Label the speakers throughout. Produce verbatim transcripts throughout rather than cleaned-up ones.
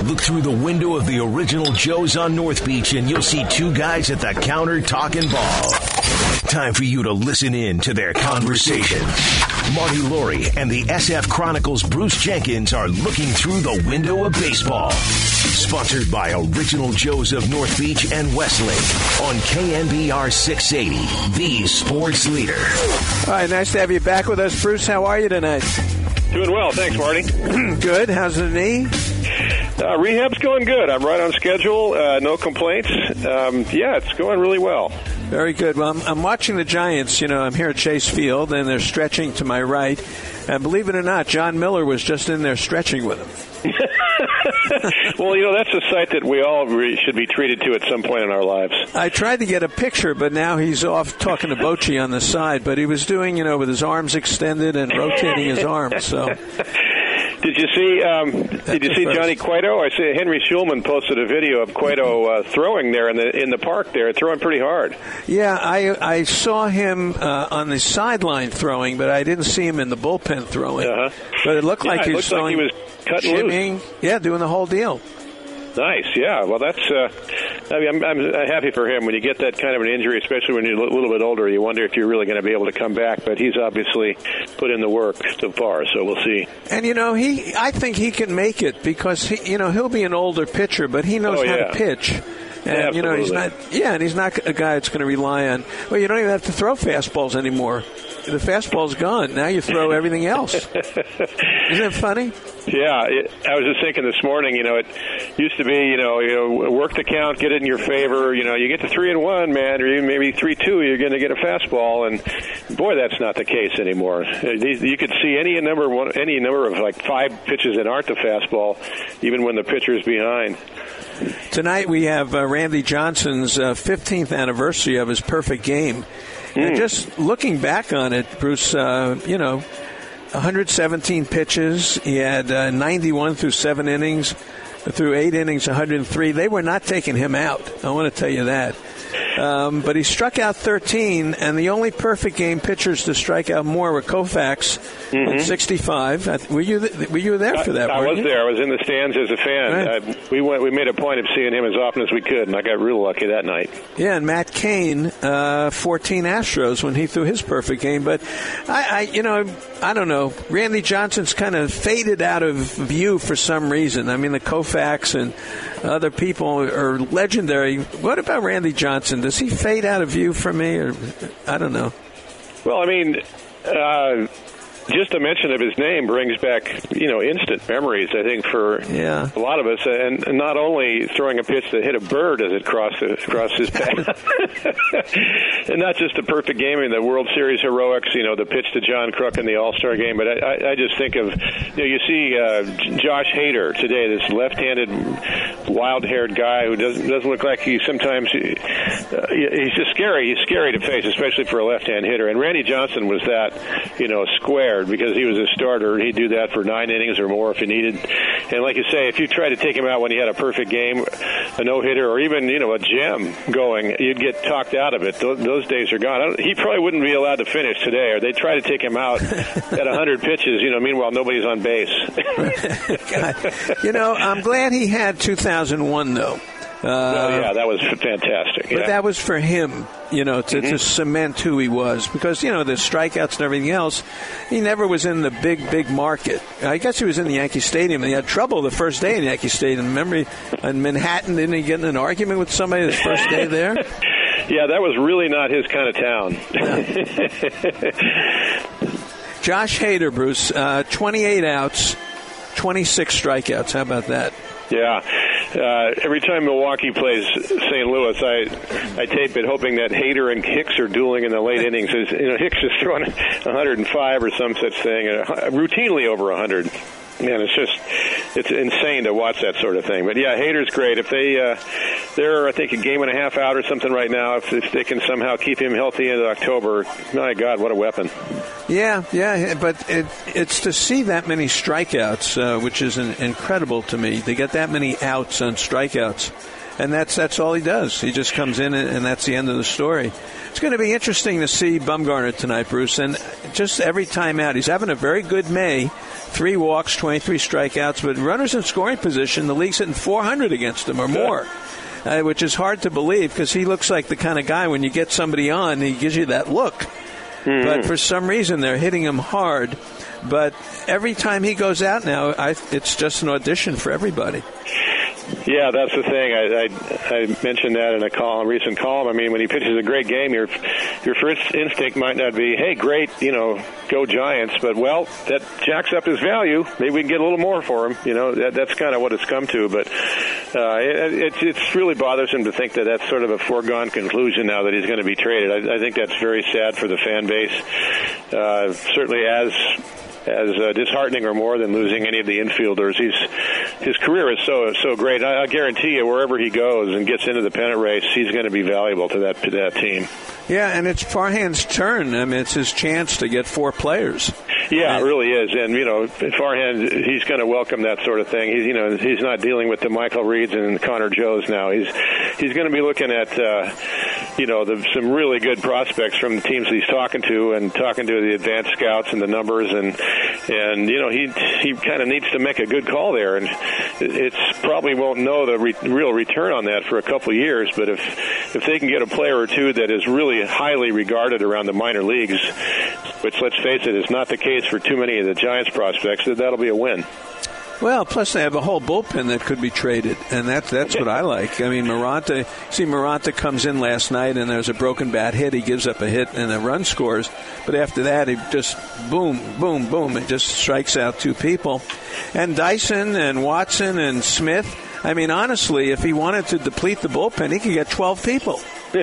Speaker 1: Look through the window of the original Joe's on North Beach and you'll see two guys at the counter talking ball. Time for you to listen in to their conversation. Marty Laurie and the S F Chronicles' Bruce Jenkins are looking through the window of baseball. Sponsored by Original Joe's of North Beach and Westlake on K N B R six eighty, the sports leader.
Speaker 2: All right, nice to have you back with us. Bruce, how are you tonight?
Speaker 3: Doing well, thanks, Marty.
Speaker 2: Good. How's the knee?
Speaker 3: Uh, rehab's going good. I'm right on schedule. Uh, no complaints. Um, yeah, it's going really well.
Speaker 2: Very good. Well, I'm, I'm watching the Giants. You know, I'm here at Chase Field, and they're stretching to my right. And believe it or not, John Miller was just in there stretching with him.
Speaker 3: Well, you know, that's a sight that we all re- should be treated to at some point in our lives.
Speaker 2: I tried to get a picture, but now he's off talking to Bochy on the side. But he was doing, you know, with his arms extended and rotating his arms. So.
Speaker 3: Did you see? Um, did you see Johnny Cueto? I see Henry Schulman posted a video of Cueto uh, throwing there in the in the park there, throwing pretty hard.
Speaker 2: Yeah, I I saw him uh, on the sideline throwing, but I didn't see him in the bullpen throwing. Uh-huh. But it looked
Speaker 3: yeah,
Speaker 2: like he
Speaker 3: it
Speaker 2: was
Speaker 3: throwing, like he was cutting
Speaker 2: shimming,
Speaker 3: loose.
Speaker 2: Yeah, doing the whole deal.
Speaker 3: Nice, yeah. Well, that's. Uh, I mean, I'm, I'm happy for him. When you get that kind of an injury, especially when you're a little bit older, you wonder if you're really going to be able to come back. But he's obviously put in the work so far, so we'll see.
Speaker 2: And you know, he, I think he can make it because he, you know, he'll be an older pitcher, but he knows
Speaker 3: oh,
Speaker 2: how
Speaker 3: yeah.
Speaker 2: to pitch. And,
Speaker 3: yeah,
Speaker 2: you know, he's not, yeah, and he's not a guy that's going to rely on, well, you don't even have to throw fastballs anymore. The fastball's gone. Now you throw everything else. Isn't it funny?
Speaker 3: Yeah, it, I was just thinking this morning, you know, it used to be, you know, you know, work the count, get it in your favor. You know, you get to three and one, man, or even maybe three two, you're going to get a fastball, and boy, that's not the case anymore. You could see any number, one, any number of like five pitches that aren't the fastball, even when the pitcher's behind.
Speaker 2: Tonight we have uh, Randy Johnson's uh, fifteenth anniversary of his perfect game.
Speaker 3: Mm.
Speaker 2: And just looking back on it, Bruce, uh, you know, one hundred seventeen pitches. He had uh, ninety-one through seven innings. Through eight innings, one hundred three. They were not taking him out. I want to tell you that. Um, but he struck out thirteen, and the only perfect game pitchers to strike out more were Koufax
Speaker 3: mm-hmm.
Speaker 2: at sixty-five. Were you th- were you there for that?
Speaker 3: I, I was
Speaker 2: you?
Speaker 3: there. I was in the stands as a fan.
Speaker 2: Right.
Speaker 3: Uh, we went. We made a point of seeing him as often as we could, and I got real lucky that night.
Speaker 2: Yeah, and Matt Cain, uh, fourteen Astros when he threw his perfect game. But I, I, you know, I don't know. Randy Johnson's kind of faded out of view for some reason. I mean, the Koufax and other people are legendary. What about Randy Johnson? Does he fade out of view for me? Or I don't know.
Speaker 3: Well, I mean, uh, just a mention of his name brings back, you know, instant memories, I think, for
Speaker 2: yeah.
Speaker 3: a lot of us. And, and not only throwing a pitch that hit a bird as it crossed, crossed his path. And not just a perfect game in the World Series heroics, you know, the pitch to John Kruk in the All-Star game. But I, I, I just think of, you know, you see uh, Josh Hader today, this left-handed, wild-haired guy who doesn't doesn't look like he sometimes, uh, he's just scary. He's scary to face, especially for a left-hand hitter. And Randy Johnson was that, you know, square. Because he was a starter, he'd do that for nine innings or more if he needed. And like you say, if you try to take him out when he had a perfect game, a no-hitter, or even, you know, a gem going, you'd get talked out of it. Those, those days are gone. I don't, he probably wouldn't be allowed to finish today, or they'd try to take him out at one hundred pitches, you know, meanwhile nobody's on base.
Speaker 2: God. You know, I'm glad he had two thousand one, though. Uh,
Speaker 3: well, yeah, that was fantastic. Yeah.
Speaker 2: But that was for him, you know, to,
Speaker 3: mm-hmm.
Speaker 2: to cement who he was. Because, you know, the strikeouts and everything else, he never was in the big, big market. I guess he was in the Yankee Stadium, and he had trouble the first day in Yankee Stadium. Remember, in Manhattan, didn't he get in an argument with somebody his first day there?
Speaker 3: Yeah, that was really not his kind of town.
Speaker 2: No. Josh Hader, Bruce, uh, twenty-eight outs, twenty-six strikeouts. How about that?
Speaker 3: Yeah. Uh, every time Milwaukee plays Saint Louis, I I tape it hoping that Hader and Hicks are dueling in the late innings. You know, Hicks is throwing one hundred five or some such thing, uh, routinely over one hundred. Man, it's just, it's insane to watch that sort of thing. But, yeah, Hader's great. If they, uh, they're, I think, a game and a half out or something right now. If, if they can somehow keep him healthy into October, my God, what a weapon.
Speaker 2: Yeah, yeah, but it, it's to see that many strikeouts, uh, which is an, incredible to me. They get that many outs on strikeouts. And that's that's all he does. He just comes in, and, and that's the end of the story. It's going to be interesting to see Bumgarner tonight, Bruce. And just every time out, he's having a very good May. Three walks, twenty-three strikeouts. But runners in scoring position, the league's hitting four hundred against him or more, uh, which is hard to believe because he looks like the kind of guy when you get somebody on, he gives you that look. Mm-hmm. But for some reason, they're hitting him hard. But every time he goes out now, I, it's just an audition for everybody.
Speaker 3: Yeah, that's the thing. I, I, I mentioned that in a, call, a recent column. I mean, when he pitches a great game, your your first instinct might not be, hey, great, you know, go Giants. But, well, that jacks up his value. Maybe we can get a little more for him. You know, that, that's kind of what it's come to. But uh, it, it's it's really bothersome to think that that's sort of a foregone conclusion now that he's going to be traded. I, I think that's very sad for the fan base. Uh, certainly as... as uh, disheartening or more than losing any of the infielders. He's his career is so so great. I, I guarantee you, wherever he goes and gets into the pennant race, he's going to be valuable to that to that team.
Speaker 2: Yeah, and it's Farhan's turn. I mean, it's his chance to get four players.
Speaker 3: Yeah, it really is. And, you know, Farhan, he's going to welcome that sort of thing. He's, you know, he's not dealing with the Michael Reeds and Connor Joes now. He's he's going to be looking at, uh, you know, the, some really good prospects from the teams he's talking to and talking to the advanced scouts and the numbers. And, and you know, he he kind of needs to make a good call there. And it's probably won't know the re- real return on that for a couple of years. But if, if they can get a player or two that is really highly regarded around the minor leagues, which, let's face it, is not the case for too many of the Giants prospects, that'll be a win.
Speaker 2: Well, plus they have a whole bullpen that could be traded, and that's that's what I like. I mean, Maranta, see, Maranta comes in last night, and there's a broken bat hit. He gives up a hit, and a run scores. But after that, he just boom, boom, boom. It just strikes out two people. And Dyson and Watson and Smith, I mean, honestly, if he wanted to deplete the bullpen, he could get twelve people.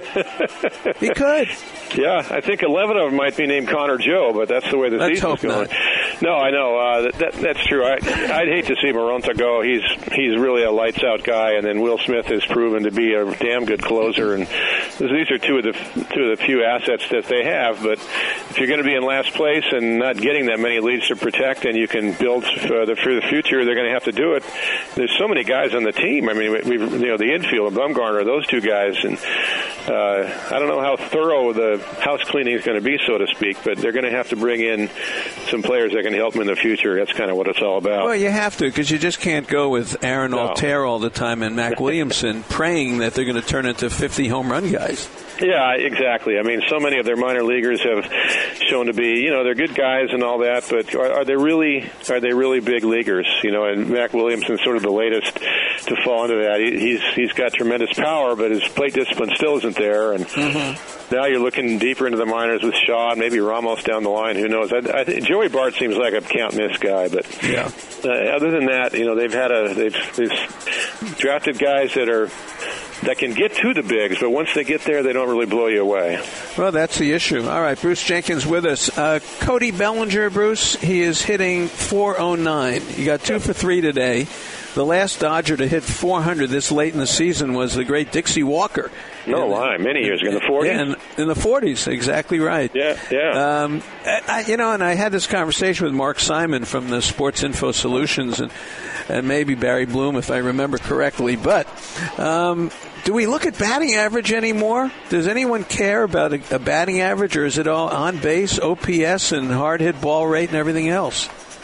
Speaker 2: He could.
Speaker 3: Yeah, I think eleven of them might be named Connor Joe, but that's the way the
Speaker 2: Let's
Speaker 3: season's going.
Speaker 2: Not.
Speaker 3: No, I know. Uh, that, that, that's true. I, I'd hate to see Maranta go. He's he's really a lights-out guy, and then Will Smith has proven to be a damn good closer. And these are two of the two of the few assets that they have. But if you're going to be in last place and not getting that many leads to protect, and you can build for the, for the future, they're going to have to do it. There's so many guys on the team. I mean, we you know the infield, Bumgarner, those two guys, and uh, I don't know how thorough the house cleaning is going to be, so to speak, but they're going to have to bring in some players that can help them in the future. That's kind of what it's all about.
Speaker 2: Well, you have to, because you just can't go with Aaron
Speaker 3: no.
Speaker 2: Altair all the time and Mac Williamson praying that they're going to turn into fifty home run guys.
Speaker 3: Yeah, exactly. I mean, so many of their minor leaguers have shown to be, you know, they're good guys and all that, but are, are they really are they really big leaguers? You know, and Mac Williamson's sort of the latest to fall into that. He, he's he's got tremendous power, but his plate discipline still isn't there. And mm-hmm. now you're looking deeper into the minors with Shaw and maybe Ramos down the line. Who knows? I, I think Joey Bart seems like a can't miss guy, but
Speaker 2: yeah.
Speaker 3: uh, other than that, you know, they've had a they've, they've drafted guys that are. that can get to the bigs, but once they get there, they don't really blow you away.
Speaker 2: Well, that's the issue. All right, Bruce Jenkins with us. Uh, Cody Bellinger, Bruce, he is hitting four oh nine. He got two for three today. The last Dodger to hit four hundred this late in the season was the great Dixie Walker.
Speaker 3: No lie, many years ago, in the forties?
Speaker 2: Yeah, in, in the forties, exactly right.
Speaker 3: Yeah, yeah.
Speaker 2: Um, I, you know, and I had this conversation with Mark Simon from the Sports Info Solutions, and, and maybe Barry Bloom, if I remember correctly. But um, do we look at batting average anymore? Does anyone care about a, a batting average, or is it all on base, O P S, and hard hit ball rate and everything else?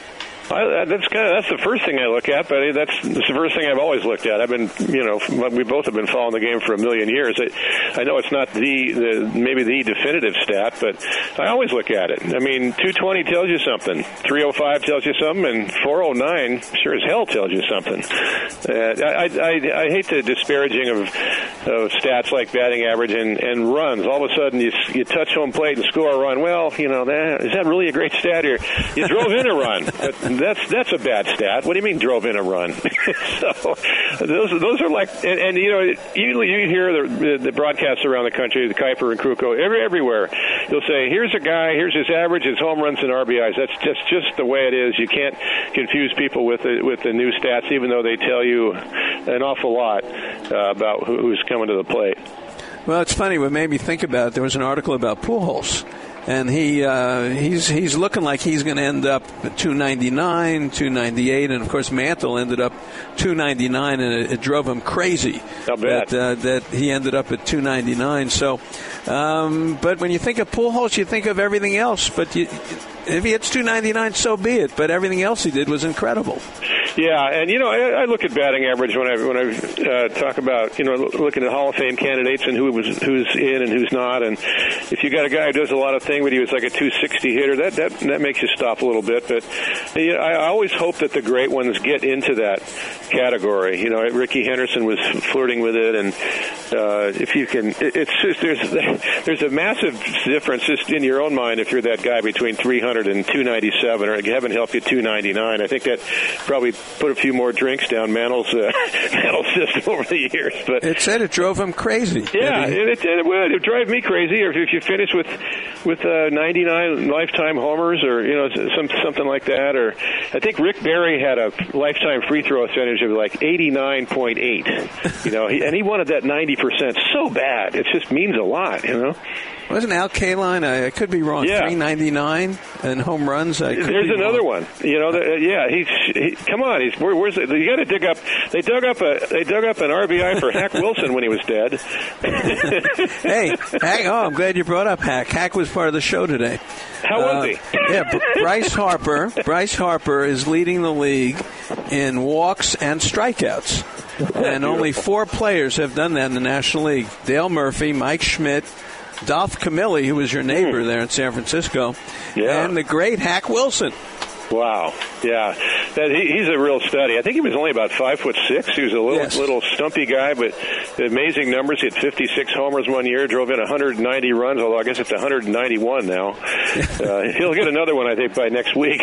Speaker 3: I, that's kind of that's the first thing I look at, but that's, that's the first thing I've always looked at. I've been, you know, we both have been following the game for a million years. I, I know it's not the, the maybe the definitive stat, but I always look at it. I mean, two twenty tells you something, three oh five tells you something, and four oh nine sure as hell tells you something. Uh, I, I, I hate the disparaging of, of stats like batting average and, and runs. All of a sudden, you you touch home plate and score a run. Well, you know, that, is that really a great stat here? You drove in a run. But, That's that's a bad stat. What do you mean drove in a run? So those those are like, and, and you know, you you hear the, the, the broadcasts around the country, the Kuiper and Krukow, every, everywhere. They'll say, here's a guy, here's his average, his home runs and R B Is. That's just just the way it is. You can't confuse people with the, with the new stats, even though they tell you an awful lot uh, about who, who's coming to the plate.
Speaker 2: Well, it's funny. What made me think about it, there was an article about Pujols. and he uh, he's he's looking like he's going to end up at two ninety-nine, two ninety-eight, and of course Mantle ended up two ninety-nine, and it, it drove him crazy that uh, that he ended up at two ninety-nine. So, um, but when you think of Pujols, you think of everything else. But you, if he hits two ninety-nine, so be it. But everything else he did was incredible.
Speaker 3: Yeah, and you know, I, I look at batting average when I when I uh, talk about you know looking at Hall of Fame candidates and who was who's in and who's not. And if you got a guy who does a lot of things, but he was like a two sixty hitter, that that that makes you stop a little bit. But you know, I always hope that the great ones get into that category. You know, Ricky Henderson was flirting with it, and uh, if you can, it, it's just there's there's a massive difference just in your own mind if you're that guy between three hundred and two ninety-seven, or heaven help you two ninety-nine. I think that probably put a few more drinks down Mantle's uh, Mantle's system over the years. But
Speaker 2: it said it drove him crazy.
Speaker 3: Yeah, it, it, it would. It would drive me crazy. Or if you finish with with uh, ninety-nine lifetime homers, or you know some something like that. Or I think Rick Barry had a lifetime free throw percentage of like eighty-nine point eight. You know, he, and he wanted that ninety percent so bad. It just means a lot. You know.
Speaker 2: Wasn't Al Kaline? I, I could be wrong.
Speaker 3: Yeah.
Speaker 2: three ninety-nine and home runs. I could
Speaker 3: There's
Speaker 2: be
Speaker 3: another
Speaker 2: wrong.
Speaker 3: one. You know, the, yeah. He's he, come on. He's where, where's it? You got to dig up. They dug up a they dug up an R B I for Hack Wilson when he was dead.
Speaker 2: Hey, Hack, oh, I'm glad you brought up Hack. Hack was part of the show today.
Speaker 3: How
Speaker 2: uh,
Speaker 3: was he?
Speaker 2: Yeah, B- Bryce Harper. Bryce Harper is leading the league in walks and strikeouts, and only four players have done that in the National League: Dale Murphy, Mike Schmidt, Dolph Camilli, who was your neighbor there in San Francisco,
Speaker 3: yeah.
Speaker 2: and the great Hack Wilson.
Speaker 3: Wow, yeah, that he, he's a real study. I think he was only about five foot six. He was a little
Speaker 2: yes.
Speaker 3: little stumpy guy, but amazing numbers. He had fifty-six homers one year, drove in one hundred ninety runs. Although I guess it's one hundred ninety-one now. uh, he'll get another one, I think, by next week.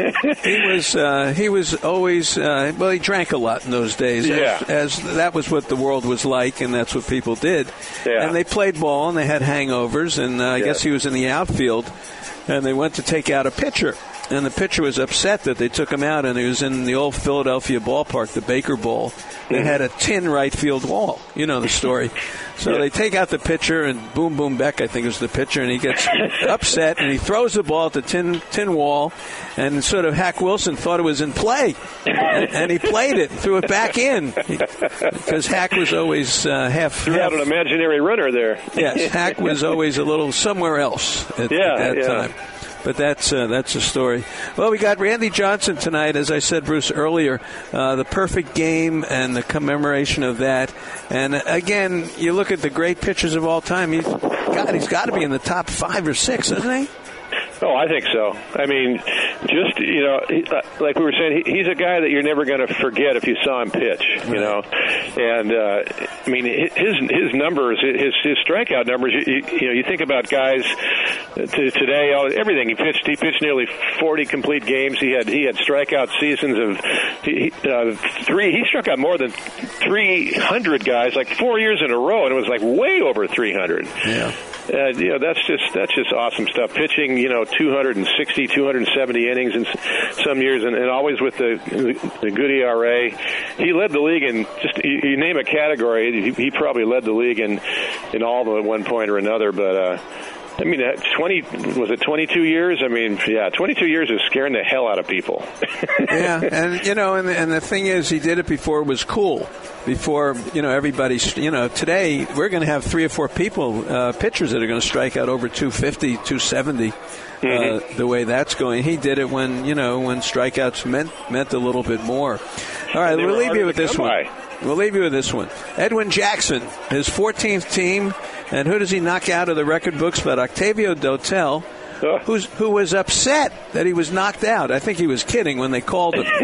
Speaker 2: he was uh, he was always uh, well. He drank a lot in those days.
Speaker 3: Yeah.
Speaker 2: as, as that was what the world was like, and that's what people did.
Speaker 3: Yeah.
Speaker 2: And they played ball, and they had hangovers, and uh, I
Speaker 3: yeah.
Speaker 2: guess he was in the outfield, and they went to take out a pitcher. And the pitcher was upset that they took him out, and he was in the old Philadelphia ballpark, the Baker Bowl. They had a tin right field wall. You know the story. So
Speaker 3: yeah.
Speaker 2: they take out the pitcher, and Boom Boom Beck, I think, is the pitcher, and he gets upset, and he throws the ball at the tin tin wall, and sort of Hack Wilson thought it was in play, and, and he played it, threw it back in, because Hack was always uh, half...
Speaker 3: Threw
Speaker 2: half,
Speaker 3: out an imaginary runner there.
Speaker 2: Yes, Hack was always a little somewhere else at,
Speaker 3: yeah,
Speaker 2: at that
Speaker 3: yeah.
Speaker 2: time. But that's uh, that's a story. Well, we got Randy Johnson tonight, as I said, Bruce, earlier. Uh, the perfect game and the commemoration of that. And, uh, again, you look at the great pitchers of all time. He's, God, he's got to be in the top five or six, isn't he?
Speaker 3: Oh, I think so. I mean, just, you know, he, uh, like we were saying, he, he's a guy that you're never going to forget if you saw him pitch, you know. And, uh, I mean, his his numbers, his his strikeout numbers, you, you know, you think about guys to, today, everything. He pitched He pitched nearly forty complete games. He had he had strikeout seasons of he, uh, three. He struck out more than three hundred guys, like four years in a row, and it was like way over three hundred.
Speaker 2: Yeah.
Speaker 3: Uh, you know, that's just that's just awesome stuff. Pitching, you know, two hundred sixty, two hundred seventy innings in some years, and, and always with the the good E R A. He led the league in just you, you name a category, he, he probably led the league in in all of them at one point or another. But uh, I mean, twenty was it twenty-two years? I mean, yeah, twenty-two years is scaring the hell out of people.
Speaker 2: Yeah, and you know, and the, and the thing is, he did it before it was cool. Before, you know, everybody's, you know, today we're going to have three or four people, uh, pitchers that are going to strike out over two fifty, two seventy, mm-hmm. uh, the way that's going. He did it when, you know, when strikeouts meant meant a little bit more. All right, we'll leave you with this one. By. We'll leave you with this one. Edwin Jackson, his fourteenth team, and who does he knock out of the record books but Octavio Dotel, who's, who was upset that he was knocked out. I think he was kidding when they called him.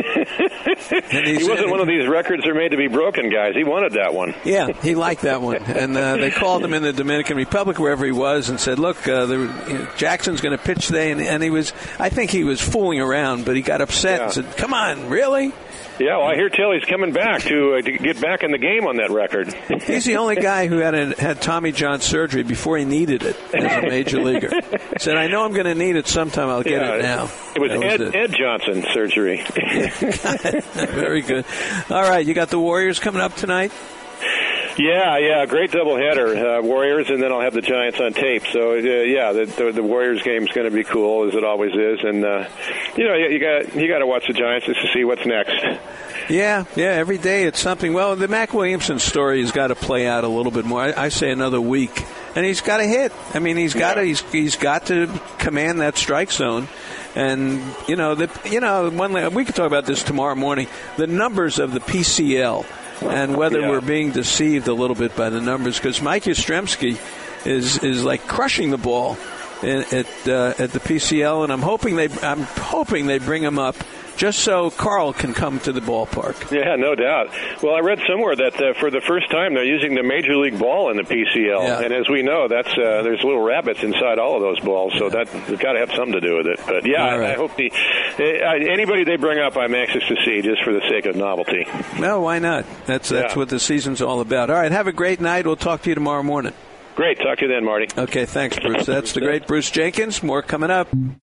Speaker 2: And
Speaker 3: he, he wasn't said, one of these records are made to be broken guys. He wanted that one.
Speaker 2: Yeah, he liked that one. And uh, they called him in the Dominican Republic, wherever he was, and said, look, uh, the, you know, Jackson's going to pitch today. And, and he was, I think he was fooling around, but he got upset yeah. and said, come on, really?
Speaker 3: Yeah, well, I hear tell he's coming back to, uh, to get back in the game on that record.
Speaker 2: He's the only guy who had a, had Tommy John surgery before he needed it as a major leaguer. He said, I know I'm going to need it sometime. I'll get yeah, it now.
Speaker 3: It was, Ed, was it. Ed Johnson surgery.
Speaker 2: Very good. All right, you got the Warriors coming up tonight?
Speaker 3: Yeah, yeah, great doubleheader. Uh, Warriors, and then I'll have the Giants on tape. So, uh, yeah, the, the, the Warriors game is going to be cool, as it always is. And, uh, you know, you, you got you got to watch the Giants just to see what's next.
Speaker 2: Yeah, yeah, every day it's something. Well, the Mac Williamson story has got to play out a little bit more. I, I say another week. And he's got to hit. I mean, he's got yeah. to he's, he's got to command that strike zone. And, you know, the, you know, one, we could talk about this tomorrow morning. The numbers of the P C L and whether yeah. we're being deceived a little bit by the numbers, because Mike Yastrzemski is is like crushing the ball in, at uh, at the P C L, and I'm hoping they I'm hoping they bring him up just so Carl can come to the ballpark.
Speaker 3: Yeah, no doubt. Well, I read somewhere that uh, for the first time they're using the Major League ball in the P C L,
Speaker 2: yeah.
Speaker 3: and as we know, that's uh, there's little rabbits inside all of those balls, so yeah. that they've got to have something to do with it. But yeah, right. I, I hope the uh, anybody they bring up, I'm anxious to see, just for the sake of novelty.
Speaker 2: No, why not? That's that's yeah. what the season's all about. All right, have a great night. We'll talk to you tomorrow morning.
Speaker 3: Great. Talk to you then, Marty.
Speaker 2: Okay, thanks, Bruce. That's the great Bruce Jenkins. More coming up.